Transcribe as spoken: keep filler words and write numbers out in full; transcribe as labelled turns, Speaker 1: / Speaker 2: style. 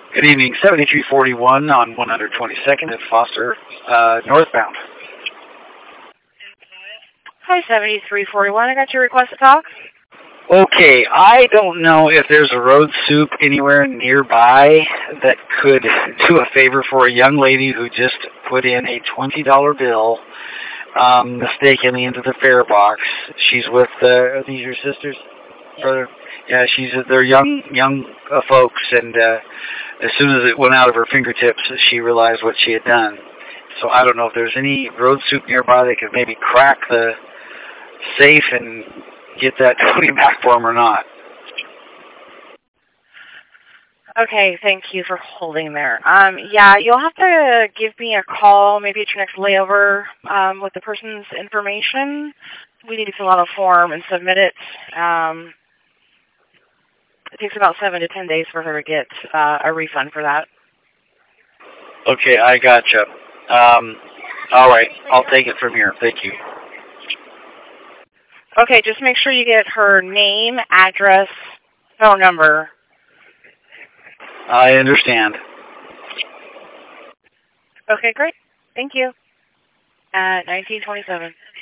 Speaker 1: Good evening, seventy-three forty-one on one hundred twenty-second at Foster, uh, northbound.
Speaker 2: Hi, seventy-three forty-one. I got your request to talk.
Speaker 1: Okay, I don't know if there's a road soup anywhere nearby that could do a favor for a young lady who just put in a twenty dollar bill um, mistakenly into the fare box. She's with, uh, are these your sisters? Brother? Yeah, she's, they're young, young uh, folks, and uh, as soon as it went out of her fingertips, she realized what she had done. So I don't know if there's any road soup nearby that could maybe crack the safe and get that twenty back for him or not.
Speaker 2: Okay, thank you for holding there. Um, yeah, you'll have to give me a call, maybe at your next layover, um, with the person's information. We need to fill out a form and submit it. Um, it takes about seven to ten days for her to get uh, a refund for that.
Speaker 1: Okay, I gotcha. Um, all right, I'll take it from here. Thank you.
Speaker 2: Okay, just make sure you get her name, address, phone number.
Speaker 1: I understand.
Speaker 2: Okay, great. Thank you. At nineteen twenty-seven.